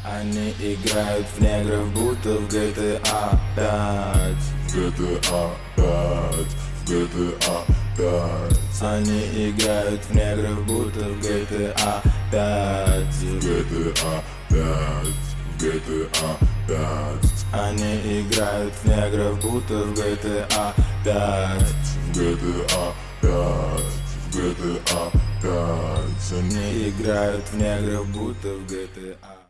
Они играют в негров, будто в GTA 5. GTA 5, GTA 5. Они играют в негров, будто в GTA 5. GTA 5, GTA 5. Они играют в негров, будто в GTA 5. GTA 5, GTA 5. Они играют в негров, будто в GTA